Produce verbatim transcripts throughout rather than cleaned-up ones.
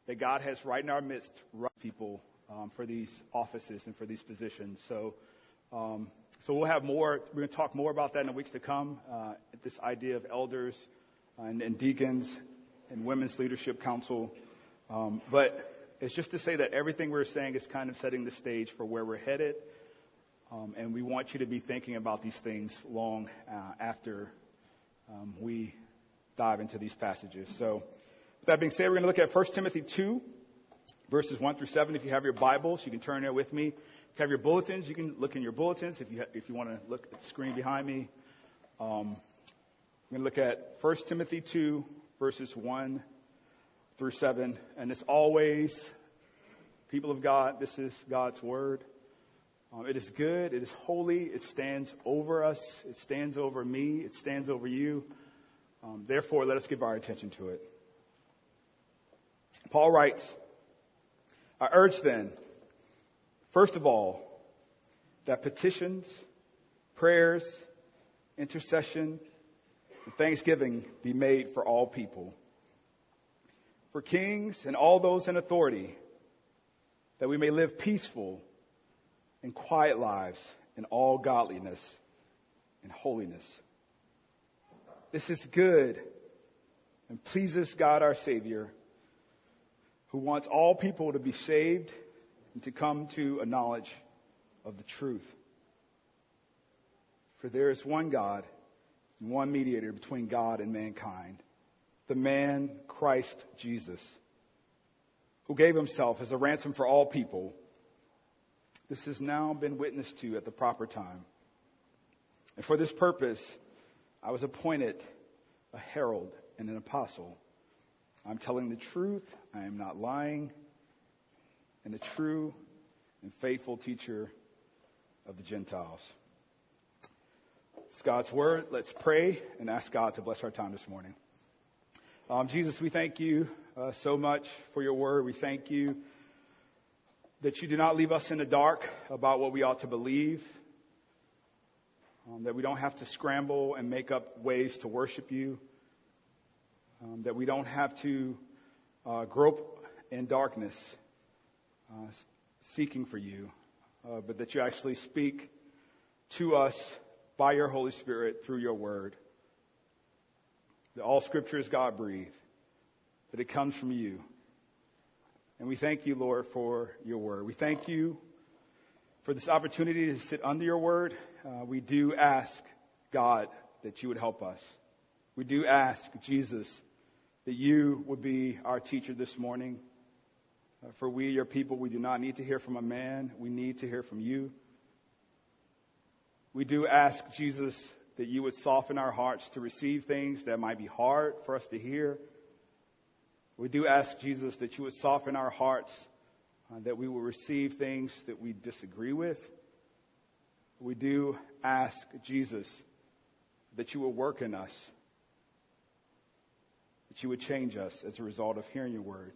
that God has right in our midst right people um, for these offices and for these positions. So, um, so we'll have more. We're going to talk more about that in the weeks to come. Uh, this idea of elders and, and deacons and women's leadership council. Um, but it's just to say that everything we're saying is kind of setting the stage for where we're headed. Um, and we want you to be thinking about these things long uh, after um, we dive into these passages. So with that being said, we're going to look at First Timothy two, verses one through seven. If you have your Bibles, you can turn there with me. If you have your bulletins, you can look in your bulletins. If you ha- if you want to look at the screen behind me, um, we're going to look at First Timothy two, verses one through seven. And as always, people of God, this is God's Word. Um, it is good. It is holy. It stands over us. It stands over me. It stands over you. Um, therefore, let us give our attention to it. Paul writes, I urge then, first of all, that petitions, prayers, intercession, and thanksgiving be made for all people, for kings and all those in authority, that we may live peaceful and quiet lives in all godliness and holiness. This is good and pleases God our Savior, who wants all people to be saved and to come to a knowledge of the truth. For there is one God and one mediator between God and mankind, the man Christ Jesus, who gave himself as a ransom for all people. This has now been witnessed to at the proper time. And for this purpose, I was appointed a herald and an apostle. I'm telling the truth. I am not lying. And a true and faithful teacher of the Gentiles. It's God's word. Let's pray and ask God to bless our time this morning. Um, Jesus, we thank you uh, so much for your word. We thank you that you do not leave us in the dark about what we ought to believe. Um, that we don't have to scramble and make up ways to worship you. Um, that we don't have to uh, grope in darkness uh, seeking for you. Uh, but that you actually speak to us by your Holy Spirit through your word. That all Scripture is God-breathed. That it comes from you. And we thank you, Lord, for your word. We thank you for this opportunity to sit under your word. Uh, we do ask, God, that you would help us. We do ask, Jesus, that you would be our teacher this morning. Uh, for we, your people, we do not need to hear from a man. We need to hear from you. We do ask, Jesus, that you would soften our hearts to receive things that might be hard for us to hear. We do ask, Jesus, that you would soften our hearts, uh, that we will receive things that we disagree with. We do ask, Jesus, that you will work in us, that you would change us as a result of hearing your word.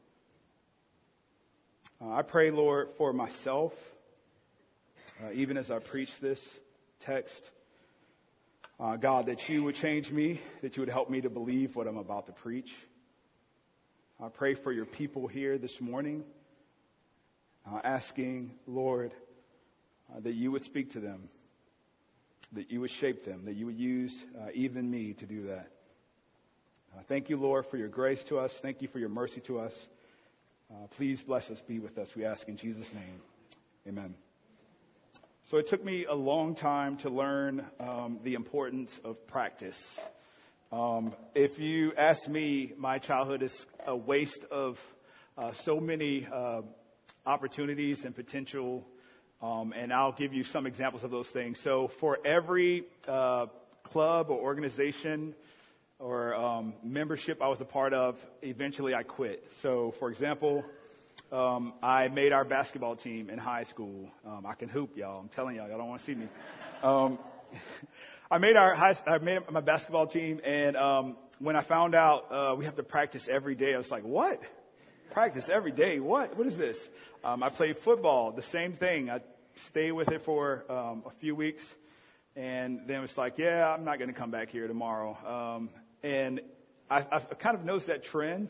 Uh, I pray, Lord, for myself, uh, even as I preach this text, uh, God, that you would change me, that you would help me to believe what I'm about to preach. I pray for your people here this morning, uh, asking, Lord, uh, that you would speak to them, that you would shape them, that you would use uh, even me to do that. Uh, thank you, Lord, for your grace to us. Thank you for your mercy to us. Uh, please bless us, be with us, we ask in Jesus' name. Amen. So it took me a long time to learn um, the importance of practice. Um, if you ask me, my childhood is a waste of uh, so many uh, opportunities and potential, um, and I'll give you some examples of those things. So for every uh, club or organization or um, membership I was a part of, eventually I quit. So, for example, um, I made our basketball team in high school. Um, I can hoop, y'all. I'm telling y'all, y'all don't want to see me. Um, I made our high, I made my basketball team, and um, when I found out uh, we have to practice every day, I was like, "What? Practice every day? What? What is this?" Um, I played football, the same thing. I stayed with it for um, a few weeks, and then it's like, "Yeah, I'm not going to come back here tomorrow." Um, and I, I've kind of noticed that trend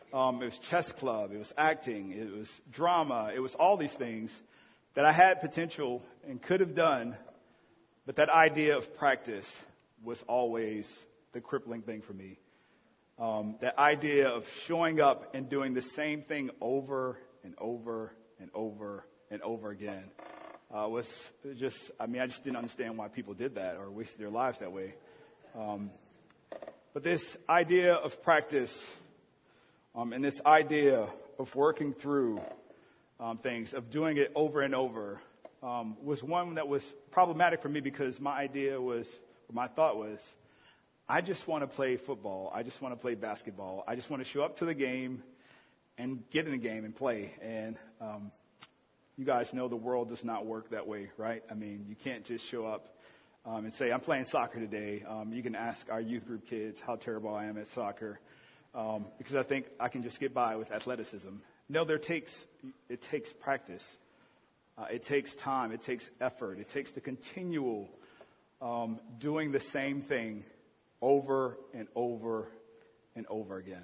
Um, it was chess club. It was acting. It was drama. It was all these things that I had potential and could have done. But that idea of practice was always the crippling thing for me. Um, that idea of showing up and doing the same thing over and over and over and over again uh, was just, I mean, I just didn't understand why people did that or wasted their lives that way. Um, but this idea of practice um, and this idea of working through um, things, of doing it over and over, um, was one that was problematic for me because my idea was, or my thought was, I just want to play football. I just want to play basketball. I just want to show up to the game and get in the game and play. And um, you guys know the world does not work that way, right? I mean, you can't just show up um, and say, I'm playing soccer today. Um, you can ask our youth group kids how terrible I am at soccer um, because I think I can just get by with athleticism. No, there takes it takes practice. Uh, it takes time. It takes effort. It takes the continual um, doing the same thing over and over and over again.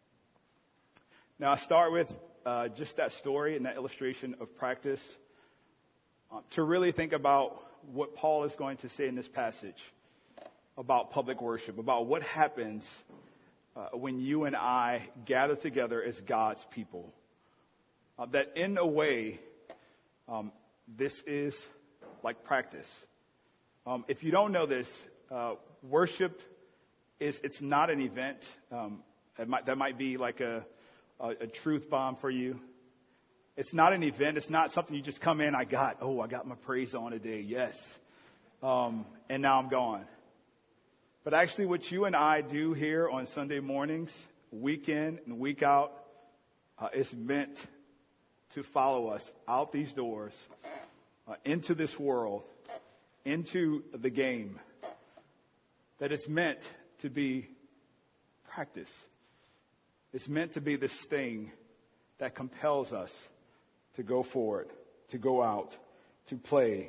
Now, I start with uh, just that story and that illustration of practice uh, to really think about what Paul is going to say in this passage about public worship, about what happens uh, when you and I gather together as God's people. Uh, that in a way, um, this is like practice. Um, if you don't know this, uh, worship is it's not an event. Um, that might, that might be like a, a, a truth bomb for you. It's not an event. It's not something you just come in, I got, oh, I got my praise on today. Yes. Um, and now I'm gone. But actually what you and I do here on Sunday mornings, week in and week out, uh, is meant to follow us out these doors, uh, into this world, into the game. That is meant to be practice. It's meant to be this thing that compels us to go forward, to go out, to play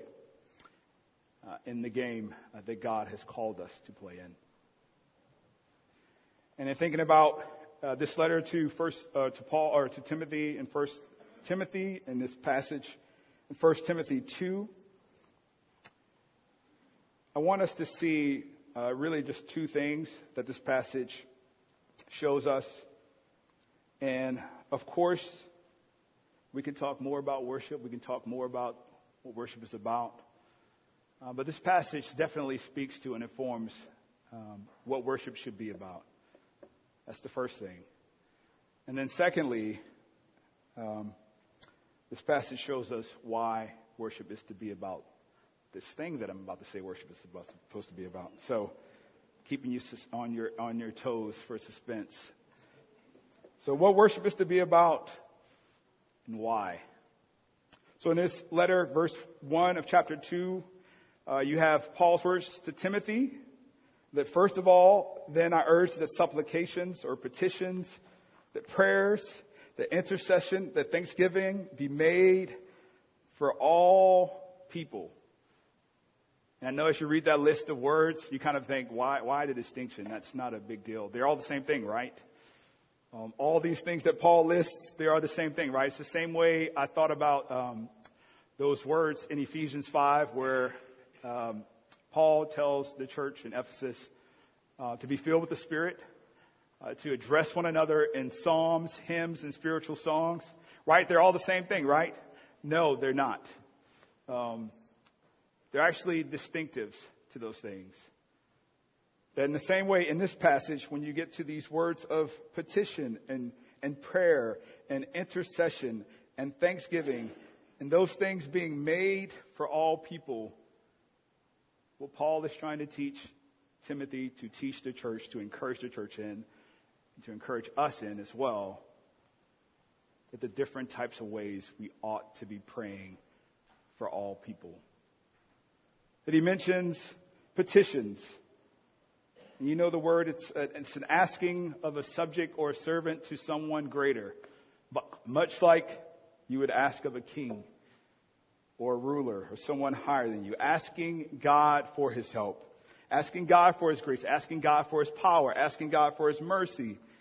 uh, in the game uh, that God has called us to play in. And in thinking about uh, this letter to first uh, to Paul or to Timothy in First Timothy, in this passage in First Timothy two, I want us to see uh, really just two things that this passage shows us. And of course, we can talk more about worship. We can talk more about what worship is about. Uh, but this passage definitely speaks to and informs um, what worship should be about. That's the first thing. And then secondly, um, this passage shows us why worship is to be about this thing that I'm about to say worship is supposed to be about. So keeping you on your on your toes for suspense. So what worship is to be about and why. So in this letter, verse one of chapter two, uh, you have Paul's words to Timothy that first of all, then I urge that supplications or petitions, that prayers, that intercession, that thanksgiving be made for all people. And I know as you read that list of words, you kind of think, why, why the distinction? That's not a big deal. They're all the same thing, right? Um, all these things that Paul lists, they are the same thing, right? It's the same way I thought about um, those words in Ephesians five where um, Paul tells the church in Ephesus uh, to be filled with the Spirit, uh, to address one another in psalms, hymns, and spiritual songs, right? They're all the same thing, right? No, they're not. Um, they're actually distinctives to those things. That in the same way, in this passage, when you get to these words of petition and, and prayer and intercession and thanksgiving, and those things being made for all people, what Paul is trying to teach Timothy, to teach the church, to encourage the church in, and to encourage us in as well, that the different types of ways we ought to be praying for all people. That he mentions petitions. And you know the word, it's, a, it's an asking of a subject or a servant to someone greater. But much like you would ask of a king or a ruler or someone higher than you. Asking God for his help. Asking God for his grace. Asking God for his power. Asking God for his mercy.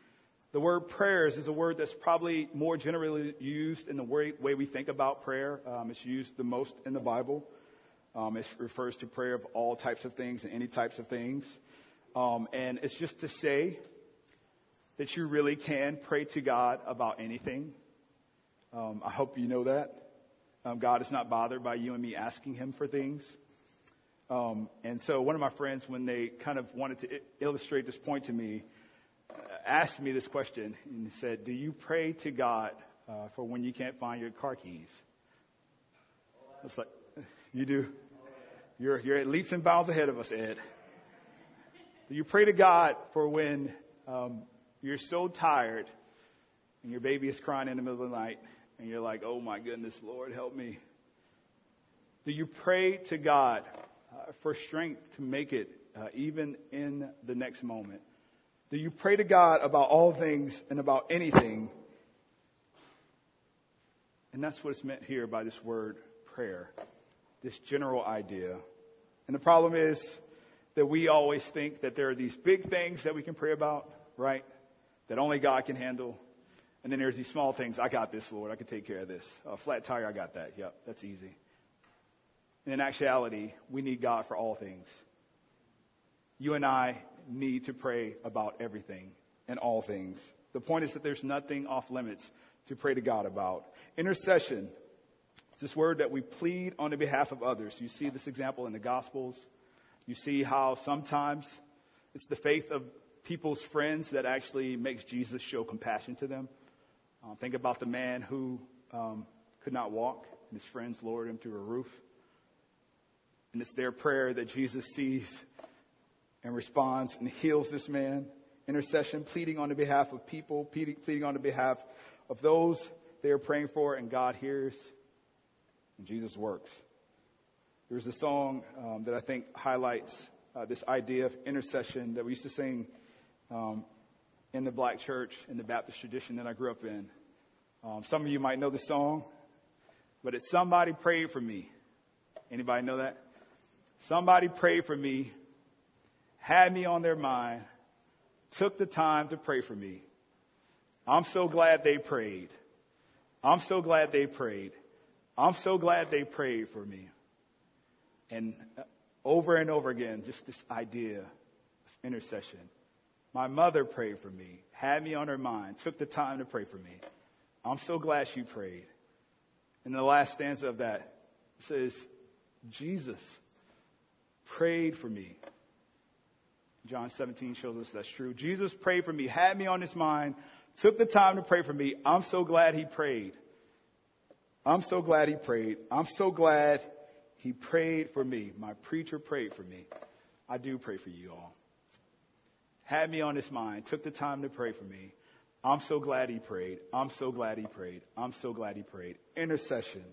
The word prayers is a word that's probably more generally used in the way, way we think about prayer. Um, it's used the most in the Bible. Um, it refers to prayer of all types of things and any types of things. Um, and it's just to say that you really can pray to God about anything. Um, I hope you know that. Um, God is not bothered by you and me asking him for things. Um, and so one of my friends, when they kind of wanted to I- illustrate this point to me, uh, asked me this question and said, do you pray to God uh, for when you can't find your car keys? It's like, you do? You're, you're at leaps and bounds ahead of us, Ed. Do you pray to God for when um, you're so tired and your baby is crying in the middle of the night and you're like, oh my goodness, Lord, help me? Do you pray to God uh, for strength to make it uh, even in the next moment? Do you pray to God about all things and about anything? And that's what it's meant here by this word prayer, this general idea. And the problem is that we always think that there are these big things that we can pray about, right? That only God can handle. And then there's these small things. I got this, Lord. I can take care of this. A flat tire, I got that. Yep, that's easy. And in actuality, we need God for all things. You and I need to pray about everything and all things. The point is that there's nothing off limits to pray to God about. Intercession is this word that we plead on the behalf of others. You see this example in the Gospels. You see how sometimes it's the faith of people's friends that actually makes Jesus show compassion to them. Um, think about the man who um, could not walk, and his friends lowered him through a roof. And it's their prayer that Jesus sees and responds and heals this man. Intercession, pleading on the behalf of people, pleading, pleading on the behalf of those they are praying for, and God hears, and Jesus works. There's a song um, that I think highlights uh, this idea of intercession that we used to sing um, in the black church, in the Baptist tradition that I grew up in. Um, some of you might know the song, but it's Somebody Prayed For Me. Anybody know that? Somebody prayed for me, had me on their mind, took the time to pray for me. I'm so glad they prayed. I'm so glad they prayed. I'm so glad they prayed for me. And over and over again, just this idea of intercession. My mother prayed for me, had me on her mind, took the time to pray for me. I'm so glad she prayed. And the last stanza of that says, Jesus prayed for me. John seventeen shows us that's true. Jesus prayed for me, had me on his mind, took the time to pray for me. I'm so glad he prayed. I'm so glad he prayed. I'm so glad he prayed for me. My preacher prayed for me. I do pray for you all. Had me on his mind, took the time to pray for me. I'm so glad he prayed. I'm so glad he prayed. I'm so glad he prayed. Intercession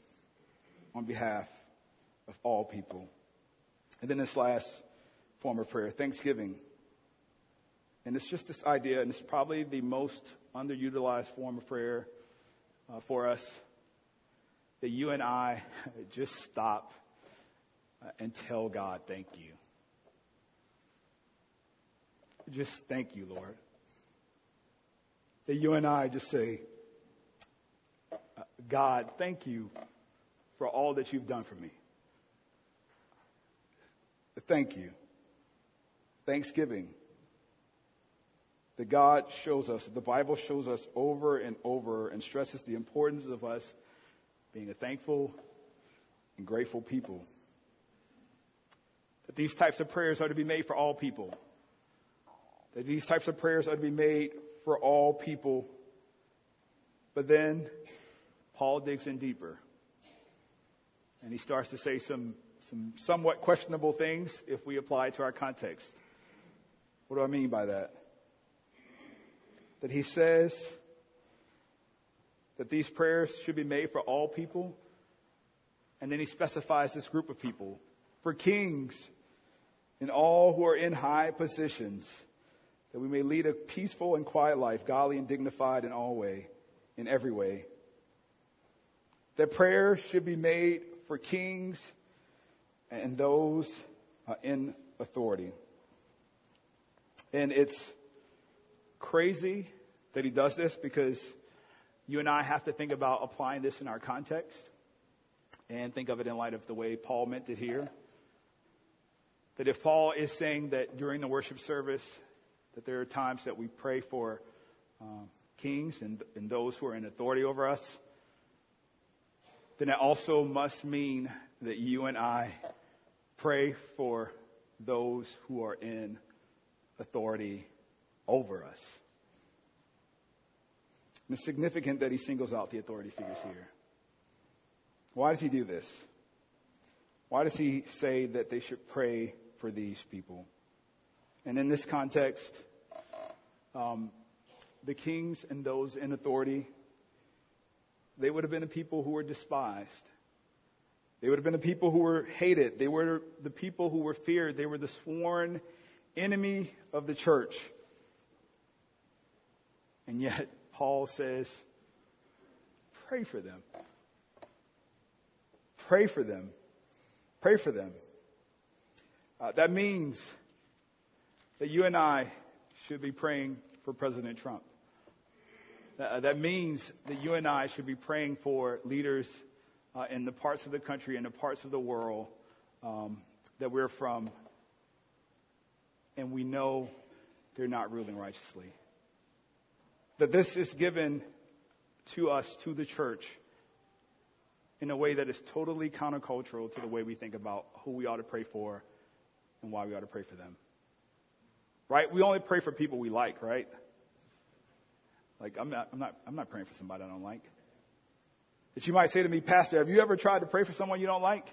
on behalf of all people. And then this last form of prayer, thanksgiving. And it's just this idea, and it's probably the most underutilized form of prayer uh, for us, that you and I just stop uh, and tell God, thank you. Just thank you, Lord. That you and I just say, God, thank you for all that you've done for me. Thank you. Thanksgiving. That God shows us, the Bible shows us over and over and stresses the importance of us being a thankful and grateful people. That these types of prayers are to be made for all people. That these types of prayers are to be made for all people. But then Paul digs in deeper. And he starts to say some, some somewhat questionable things if we apply it to our context. What do I mean by that? That he says that these prayers should be made for all people. And then he specifies this group of people. For kings and all who are in high positions, that we may lead a peaceful and quiet life, godly and dignified in all way, in every way. That prayer should be made for kings and those uh, in authority. And it's crazy that he does this because you and I have to think about applying this in our context and think of it in light of the way Paul meant it here. That if Paul is saying that during the worship service that there are times that we pray for um, kings and, and those who are in authority over us, then it also must mean that you and I pray for those who are in authority over us. And it's significant that he singles out the authority figures here. Why does he do this? Why does he say that they should pray for these people? And in this context, um, the kings and those in authority, they would have been the people who were despised. They would have been the people who were hated. They were the people who were feared. They were the sworn enemy of the church. And yet, Paul says, pray for them. Pray for them. Pray for them. Uh, that means that you and I should be praying for President Trump. Uh, that means that you and I should be praying for leaders uh, in the parts of the country and the parts of the world um, that we're from, and we know they're not ruling righteously. That this is given to us, to the church, in a way that is totally countercultural to the way we think about who we ought to pray for and why we ought to pray for them. Right? We only pray for people we like, right? Like, I'm not, I'm not, I'm not praying for somebody I don't like. But you might say to me, Pastor, have you ever tried to pray for someone you don't like?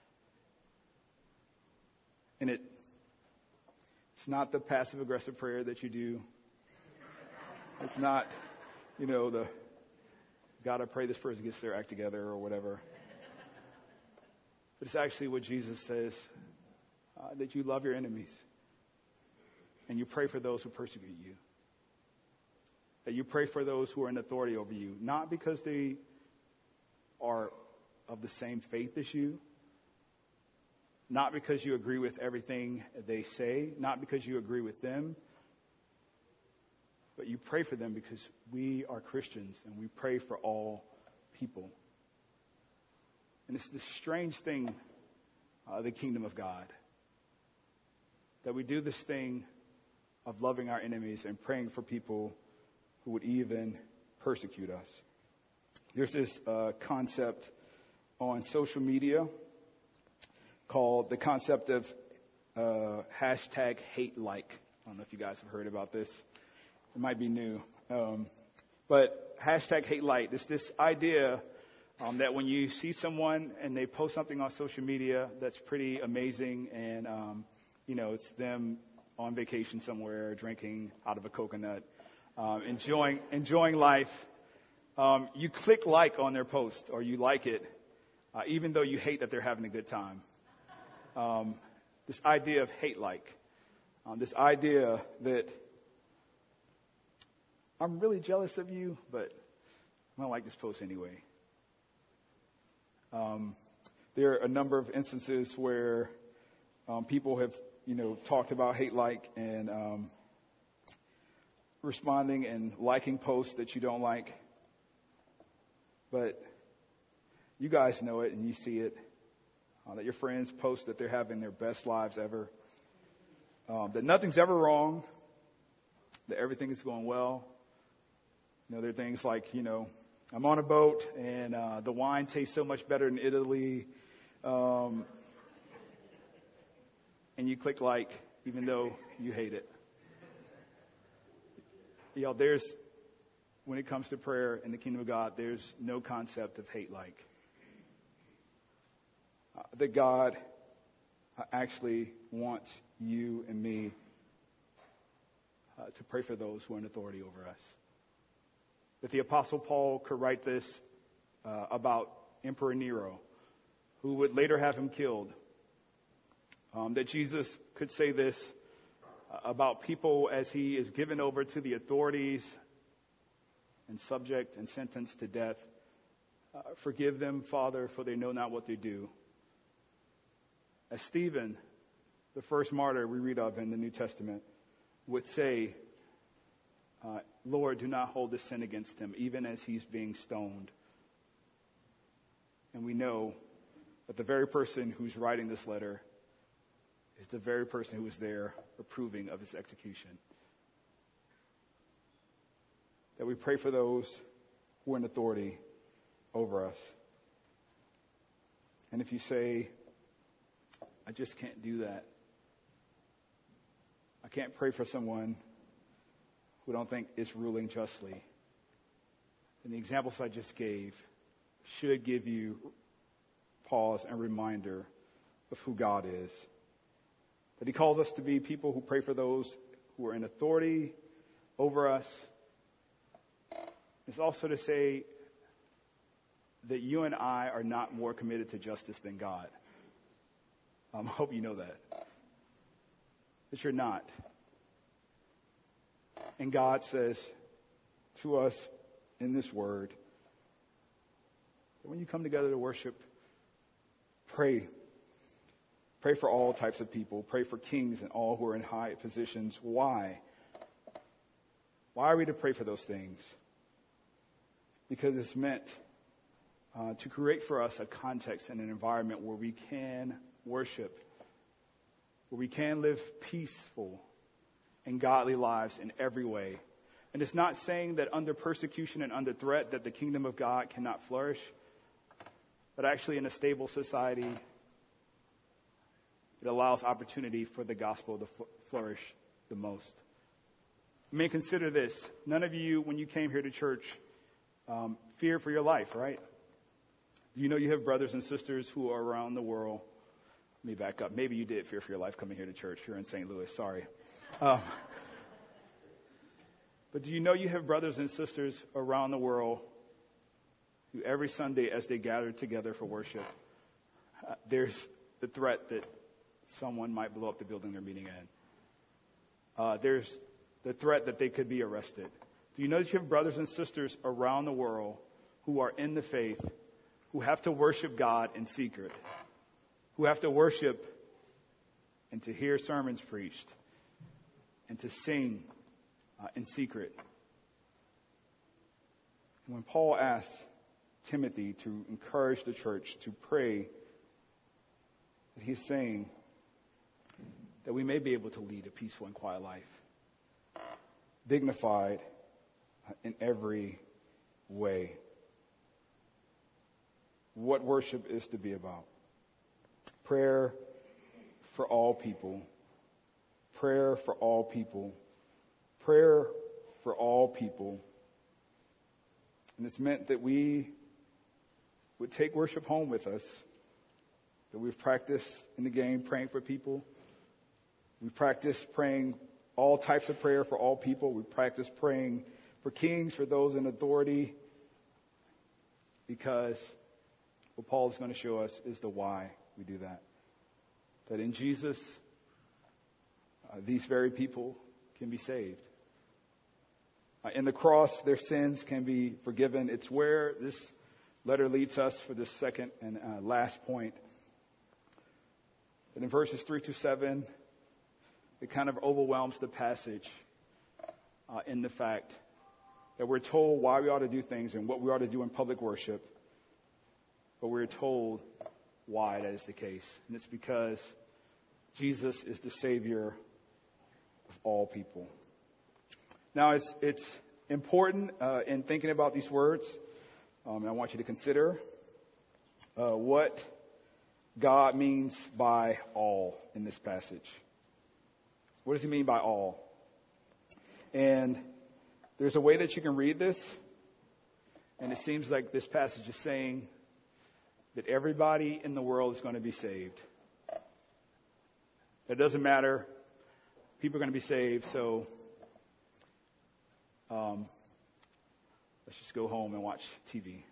And it, it's not the passive aggressive prayer that you do. It's not, you know, the, God, I pray this person gets their act together or whatever. But it's actually what Jesus says, uh, that you love your enemies and you pray for those who persecute you. That you pray for those who are in authority over you, not because they are of the same faith as you, not because you agree with everything they say, not because you agree with them, but you pray for them because we are Christians and we pray for all people. And it's this strange thing, uh, the kingdom of God, that we do this thing of loving our enemies and praying for people who would even persecute us. There's this uh, concept on social media called the concept of uh, hashtag hate like. I don't know if you guys have heard about this. It might be new. Um, but hashtag hate like. It's this idea um, that when you see someone and they post something on social media that's pretty amazing and, um, you know, it's them on vacation somewhere drinking out of a coconut, um, enjoying enjoying life, um, you click like on their post or you like it, uh, even though you hate that they're having a good time. Um, this idea of hate like. Um, this idea that I'm really jealous of you, but I don't like this post anyway. Um, there are a number of instances where um, people have, you know, talked about hate like and um, responding and liking posts that you don't like. But you guys know it and you see it, uh, that your friends post that they're having their best lives ever, um, that nothing's ever wrong, that everything is going well. You know, there are things like, you know, I'm on a boat and uh, the wine tastes so much better in Italy. Um, and you click like, even though you hate it. You know, there's, when it comes to prayer in the kingdom of God, there's no concept of hate like. Uh, that God uh, actually wants you and me uh, to pray for those who are in authority over us. That the Apostle Paul could write this uh, about Emperor Nero, who would later have him killed. Um, that Jesus could say this uh, about people as he is given over to the authorities and subject and sentenced to death. Uh, Forgive them, Father, for they know not what they do. As Stephen, the first martyr we read of in the New Testament, would say, uh, Lord, do not hold this sin against him, even as he's being stoned. And we know that the very person who's writing this letter is the very person who was there approving of his execution. That we pray for those who are in authority over us. And if you say, I just can't do that, I can't pray for someone who I don't think is ruling justly, then the examples I just gave should give you pause and reminder of who God is. That he calls us to be people who pray for those who are in authority over us. It's also to say that you and I are not more committed to justice than God. Um, I hope you know that. That you're not. And God says to us in this word that when you come together to worship, pray. Pray for all types of people. Pray for kings and all who are in high positions. Why? Why are we to pray for those things? Because it's meant uh, to create for us a context and an environment where we can worship, where we can live peaceful and godly lives in every way. And it's not saying that under persecution and under threat that the kingdom of God cannot flourish, but actually in a stable society, it allows opportunity for the gospel to fl- flourish the most. I mean, consider this. None of you, when you came here to church, um, fear for your life, right? You know you have brothers and sisters who are around the world. Let me back up. Maybe you did fear for your life coming here to church. You're in Saint Louis. Sorry. Um, but do you know you have brothers and sisters around the world who every Sunday as they gather together for worship, uh, there's the threat that someone might blow up the building they're meeting in. Uh, there's the threat that they could be arrested. Do you know that you have brothers and sisters around the world who are in the faith, who have to worship God in secret, who have to worship and to hear sermons preached and to sing uh, in secret? And when Paul asked Timothy to encourage the church to pray, he's saying that we may be able to lead a peaceful and quiet life, dignified in every way. What worship is to be about. Prayer for all people. Prayer for all people. Prayer for all people. And it's meant that we would take worship home with us. That we've practiced in the game praying for people. We've practiced praying all types of prayer for all people. We've practiced praying for kings, for those in authority. Because what Paul is going to show us is the why we do that. That in Jesus, uh, these very people can be saved. Uh, in the cross, their sins can be forgiven. It's where this letter leads us for the second and uh, last point. And in verses three to seven, it kind of overwhelms the passage uh, in the fact that we're told why we ought to do things and what we ought to do in public worship, but we're told why that is the case. And it's because Jesus is the Savior of all people. Now, it's, it's important uh, in thinking about these words, um, and I want you to consider uh, what God means by all in this passage. What does he mean by all? And there's a way that you can read this, and it seems like this passage is saying that everybody in the world is going to be saved. It doesn't matter. People are going to be saved, so um, let's just go home and watch T V.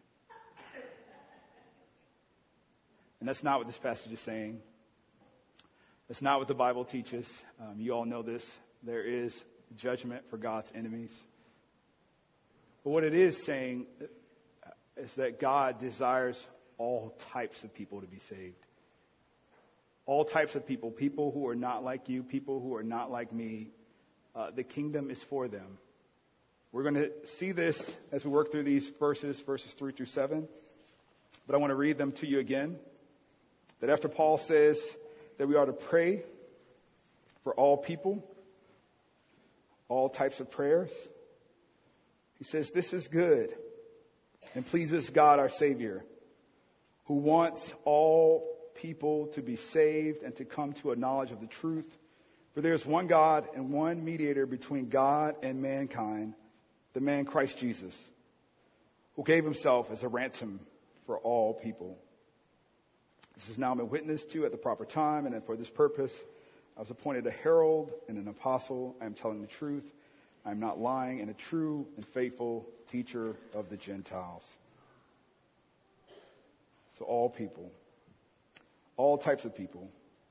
And that's not what this passage is saying. That's not what the Bible teaches. Um, you all know this. There is judgment for God's enemies. But what it is saying is that God desires all types of people to be saved. All types of people. People who are not like you. People who are not like me. Uh, the kingdom is for them. We're going to see this as we work through these verses, verses three through seven. But I want to read them to you again. That after Paul says that we are to pray for all people, all types of prayers, he says this is good and pleases God our Savior, who wants all people to be saved and to come to a knowledge of the truth. For there is one God and one mediator between God and mankind, the man Christ Jesus, who gave himself as a ransom for all people. This has now been witnessed to at the proper time, and for this purpose I was appointed a herald and an apostle. I am telling the truth. I am not lying, and a true and faithful teacher of the Gentiles. So all people, all types of people.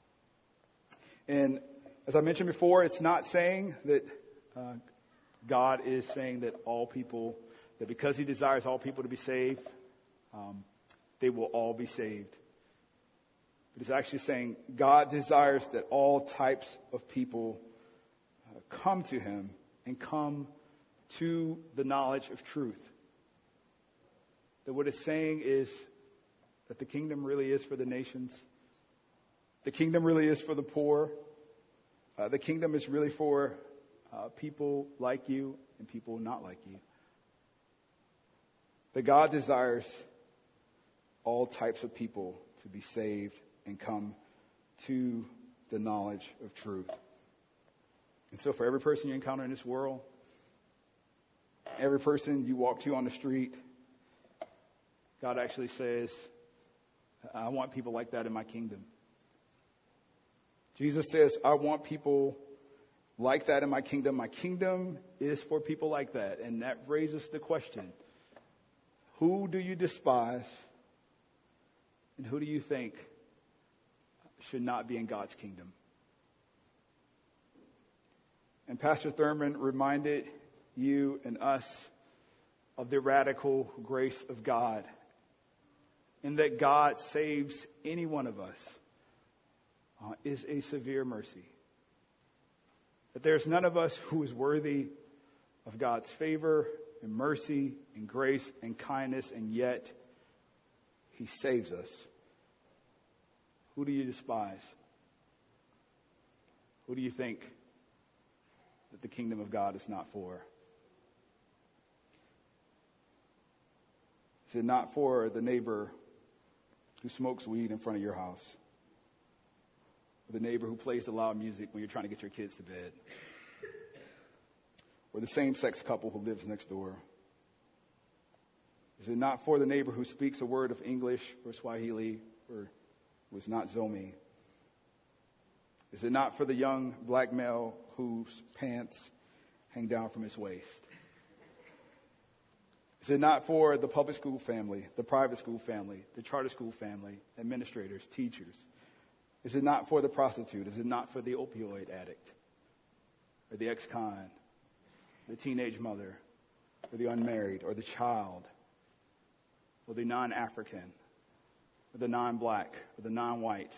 And as I mentioned before, it's not saying that uh, God is saying that all people, that because he desires all people to be saved, um, they will all be saved. But it's actually saying God desires that all types of people uh, come to him and come to the knowledge of truth. That what it's saying is that the kingdom really is for the nations. The kingdom really is for the poor. Uh, the kingdom is really for uh, people like you and people not like you. That God desires all types of people to be saved and come to the knowledge of truth. And so for every person you encounter in this world, every person you walk to on the street, God actually says, I want people like that in my kingdom. Jesus says, I want people like that in my kingdom. My kingdom is for people like that. And that raises the question, who do you despise and who do you think should not be in God's kingdom? And Pastor Thurman reminded you and us of the radical grace of God, and that God saves any one of us uh, is a severe mercy. That there's none of us who is worthy of God's favor and mercy and grace and kindness, and yet he saves us. Who do you despise? Who do you think that the kingdom of God is not for? Is it not for the neighbor who smokes weed in front of your house? Or the neighbor who plays the loud music when you're trying to get your kids to bed? Or the same-sex couple who lives next door? Is it not for the neighbor who speaks a word of English or Swahili or was not Zomi? Is it not for the young black male whose pants hang down from his waist? Is it not for the public school family, the private school family, the charter school family, administrators, teachers? Is it not for the prostitute? Is it not for the opioid addict, or the ex-con, the teenage mother, or the unmarried, or the child, or the non-African, or the non-black, or the non-white?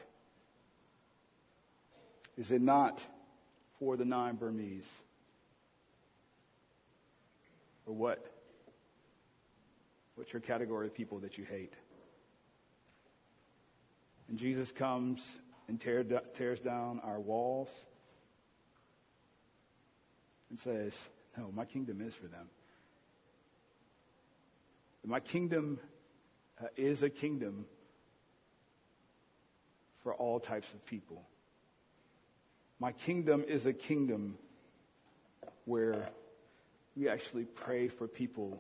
Is it not for the non-Burmese? Or what? What's your category of people that you hate? And Jesus comes and tear, tears down our walls and says, no, my kingdom is for them. My kingdom uh, is a kingdom for all types of people. My kingdom is a kingdom where we actually pray for people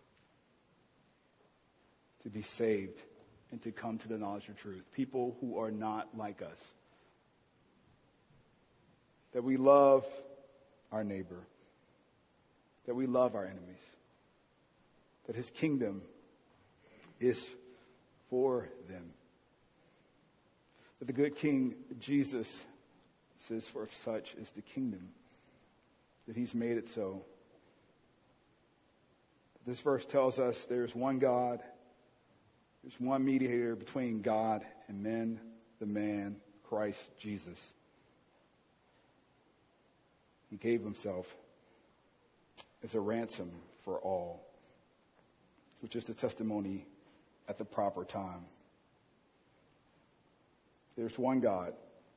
to be saved and to come to the knowledge of truth. People who are not like us. That we love our neighbor. That we love our enemies. That his kingdom is for them. That the good King Jesus says, for such is the kingdom. That he's made it so. This verse tells us there's one God. There's one mediator between God and men, the man, Christ Jesus. He gave himself as a ransom for all, which is the testimony at the proper time. There's one God,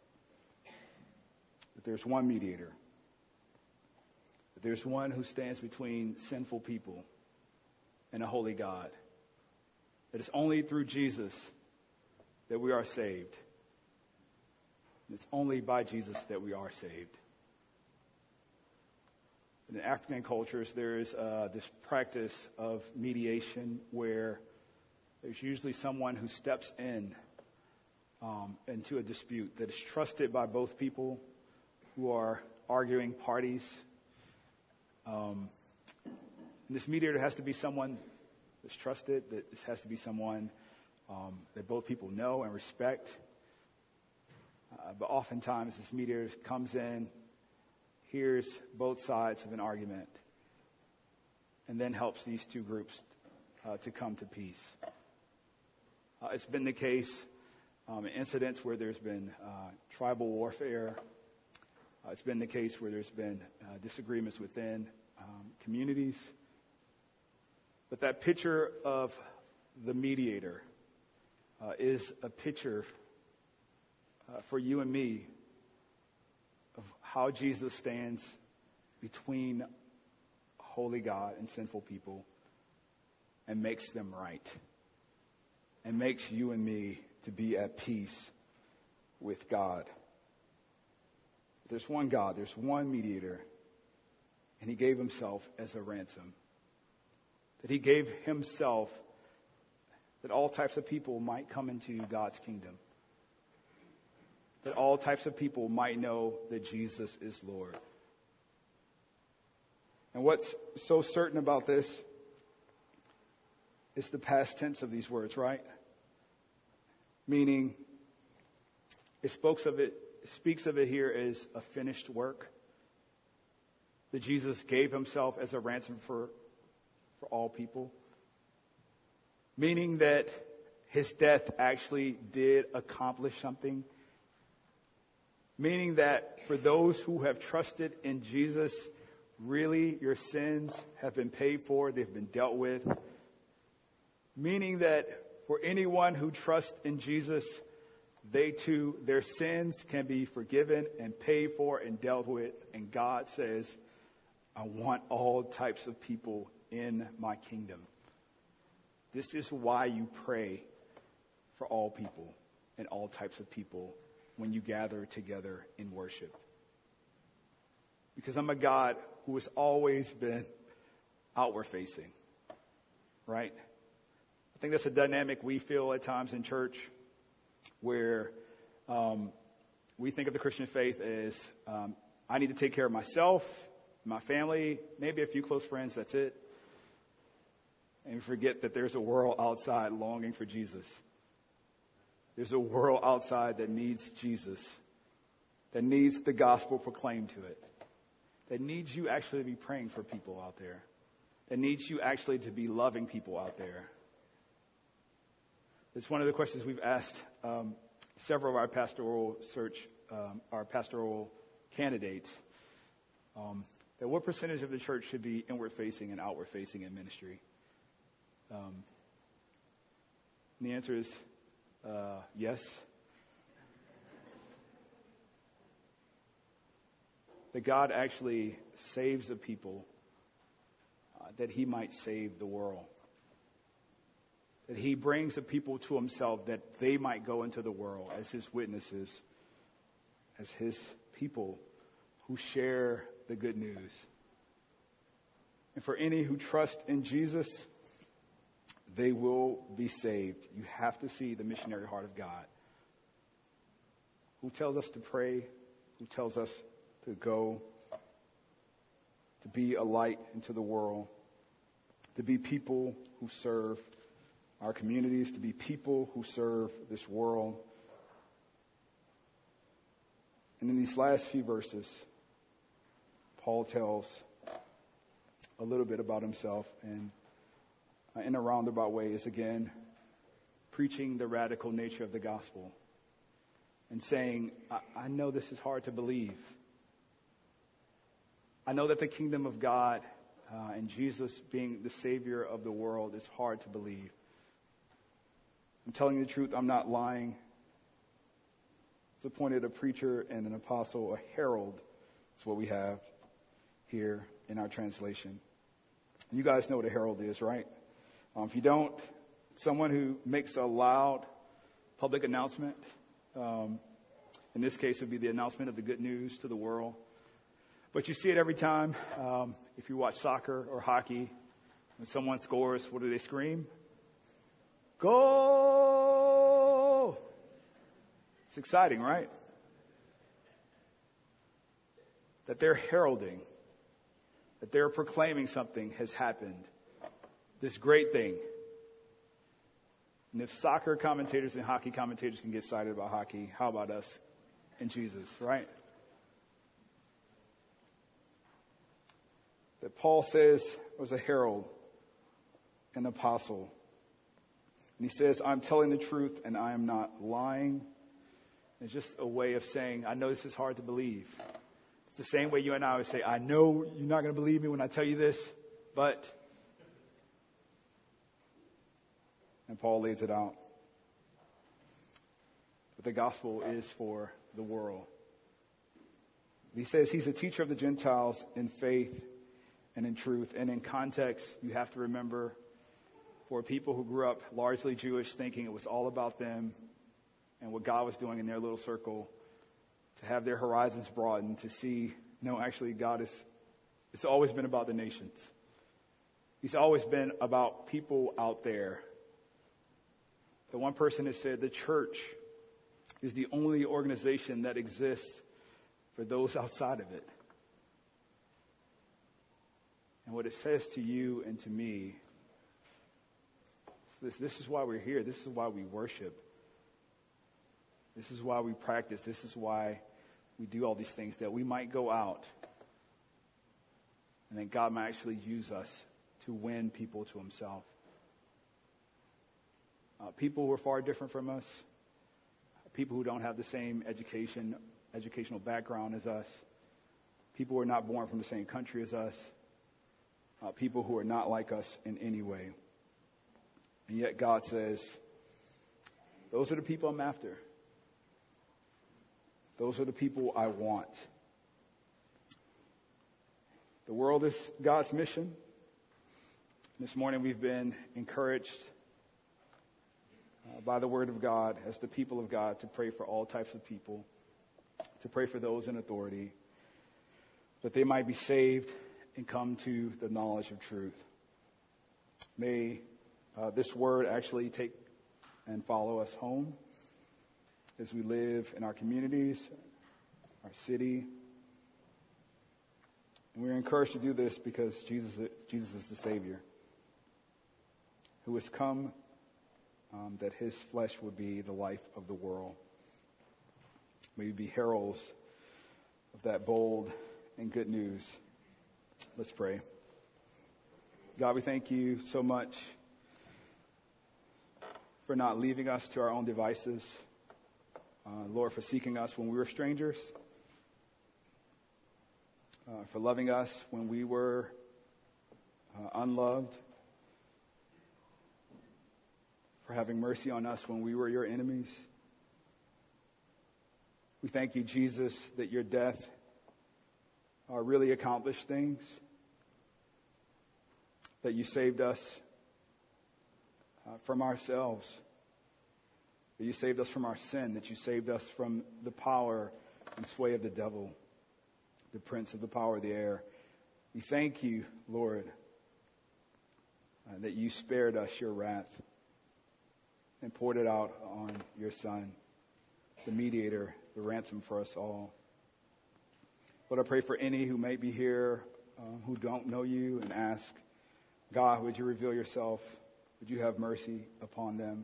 that there's one mediator, that there's one who stands between sinful people and a holy God. That it's only through Jesus that we are saved. And it's only by Jesus that we are saved. In the African cultures, there is uh, this practice of mediation where there's usually someone who steps in um, into a dispute that is trusted by both people who are arguing parties. Um, and this mediator has to be someone that's trusted, that this has to be someone um, that both people know and respect. Uh, but oftentimes this mediator comes in, hears both sides of an argument, and then helps these two groups uh, to come to peace. Uh, it's been the case um, in incidents where there's been uh, tribal warfare. Uh, it's been the case where there's been uh, disagreements within um, communities. But that picture of the mediator uh, is a picture uh, for you and me of how Jesus stands between holy God and sinful people and makes them right, and makes you and me to be at peace with God. There's one God, there's one mediator, and he gave himself as a ransom. That he gave himself that all types of people might come into God's kingdom. That all types of people might know that Jesus is Lord. And what's so certain about this is the past tense of these words, right? Meaning, it speaks of it, speaks of it here as a finished work. That Jesus gave himself as a ransom for, for all people. Meaning that his death actually did accomplish something. Meaning that for those who have trusted in Jesus, really your sins have been paid for, they've been dealt with. Meaning that for anyone who trusts in Jesus, they too, their sins can be forgiven and paid for and dealt with. And God says, I want all types of people in my kingdom. This is why you pray for all people and all types of people when you gather together in worship. Because I'm a God who has always been outward facing, right? I think that's a dynamic we feel at times in church where um, we think of the Christian faith as um, I need to take care of myself, my family, maybe a few close friends, that's it. And forget that there's a world outside longing for Jesus. There's a world outside that needs Jesus, that needs the gospel proclaimed to it, that needs you actually to be praying for people out there, that needs you actually to be loving people out there. It's one of the questions we've asked um, several of our pastoral search, um, our pastoral candidates, um, that what percentage of the church should be inward-facing and outward-facing in ministry? Um, and the answer is uh, yes. That God actually saves a people uh, that he might save the world. That he brings a people to himself that they might go into the world as his witnesses, as his people who share the good news. And for any who trust in Jesus, they will be saved. You have to see the missionary heart of God, who tells us to pray, who tells us to go, to be a light into the world, to be people who serve our communities, to be people who serve this world. And in these last few verses, Paul tells a little bit about himself, and in a roundabout way is again preaching the radical nature of the gospel and saying, I, I know this is hard to believe. I know that the kingdom of God uh, and Jesus being the Savior of the world is hard to believe. I'm telling you the truth. I'm not lying. It's appointed a preacher and an apostle, a herald. That's what we have here in our translation. You guys know what a herald is, right? Um, if you don't, someone who makes a loud public announcement. Um, in this case, it would be the announcement of the good news to the world. But you see it every time. Um, if you watch soccer or hockey, when someone scores, what do they scream? Goal! It's exciting, right? That they're heralding, that they're proclaiming something has happened. This great thing. And if soccer commentators and hockey commentators can get excited about hockey, how about us and Jesus, right? That Paul says was a herald, an apostle. And he says, I'm telling the truth and I am not lying. It's just a way of saying, I know this is hard to believe. It's the same way you and I would say, I know you're not going to believe me when I tell you this, but... And Paul lays it out. But the gospel is for the world. He says he's a teacher of the Gentiles in faith and in truth. And in context, you have to remember, for people who grew up largely Jewish, thinking it was all about them and what God was doing in their little circle, to have their horizons broadened, to see, no, actually God is, it's always been about the nations. He's always been about people out there. The one person has said the church is the only organization that exists for those outside of it. And what it says to you and to me, this, this is why we're here. This is why we worship. This is why we practice. This is why we do all these things, that we might go out and that God might actually use us to win people to himself. Uh, people who are far different from us, people who don't have the same education, educational background as us, people who are not born from the same country as us, uh, people who are not like us in any way. And yet God says, those are the people I'm after. Those are the people I want. The world is God's mission. This morning we've been encouraged Uh, by the word of God, as the people of God, to pray for all types of people, to pray for those in authority, that they might be saved and come to the knowledge of truth. May uh, this word actually take and follow us home as we live in our communities, our city. And we're encouraged to do this because Jesus, Jesus is the Savior who has come Um, that his flesh would be the life of the world. May we be heralds of that bold and good news. Let's pray. God, we thank you so much for not leaving us to our own devices. Uh, Lord, for seeking us when we were strangers. Uh, for loving us when we were uh, unloved. For having mercy on us when we were your enemies. We thank you, Jesus, that your death uh, really accomplished things. That you saved us uh, from ourselves. That you saved us from our sin. That you saved us from the power and sway of the devil, the prince of the power of the air. We thank you, Lord, uh, that you spared us your wrath and poured it out on your Son, the mediator, the ransom for us all. Lord, I pray for any who may be here um, who don't know you, and ask, God, would you reveal yourself? Would you have mercy upon them?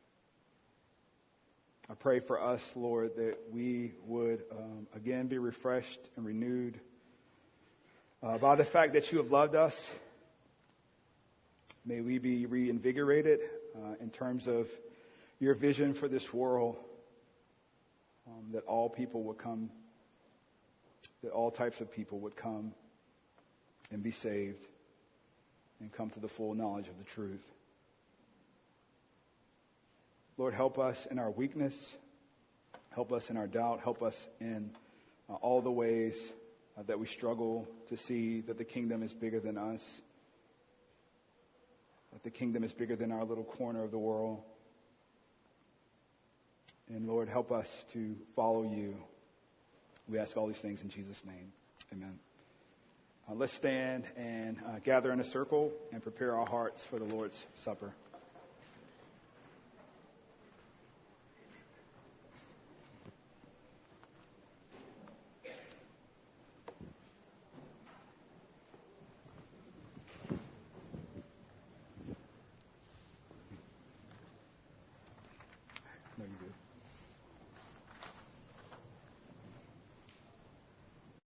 I pray for us, Lord, that we would um, again be refreshed and renewed uh, by the fact that you have loved us. May we be reinvigorated uh, in terms of your vision for this world, um, that all people would come, that all types of people would come and be saved. and come to the full knowledge of the truth. Lord, help us in our weakness. Help us in our doubt. Help us in uh, all the ways uh, that we struggle to see that the kingdom is bigger than us, that the kingdom is bigger than our little corner of the world. And Lord, help us to follow you. We ask all these things in Jesus' name. Amen. Uh, let's stand and uh, gather in a circle and prepare our hearts for the Lord's Supper.